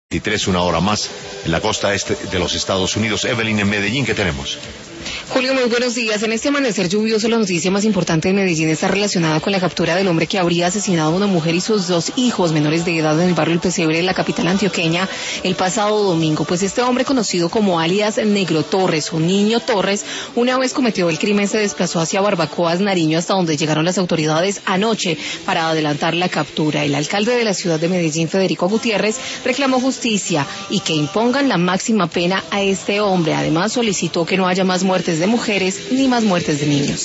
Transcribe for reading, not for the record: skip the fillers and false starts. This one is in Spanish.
23, una hora más, en la costa este de los Estados Unidos. Evelyn, en Medellín, ¿qué tenemos? Julio, muy buenos días. En este amanecer lluvioso, la noticia más importante de Medellín está relacionada con la captura del hombre que habría asesinado a una mujer y sus 2 hijos menores de edad en el barrio El Pesebre de la capital antioqueña el pasado domingo. Pues este hombre, conocido como alias Negro Torres o Niño Torres, una vez cometió el crimen se desplazó hacia Barbacoas, Nariño, hasta donde llegaron las autoridades anoche para adelantar la captura. El alcalde de la ciudad de Medellín, Federico Gutiérrez, reclamó justicia y que impongan la máxima pena a este hombre. Además, solicitó que no haya más muertes de mujeres ni más muertes de niños.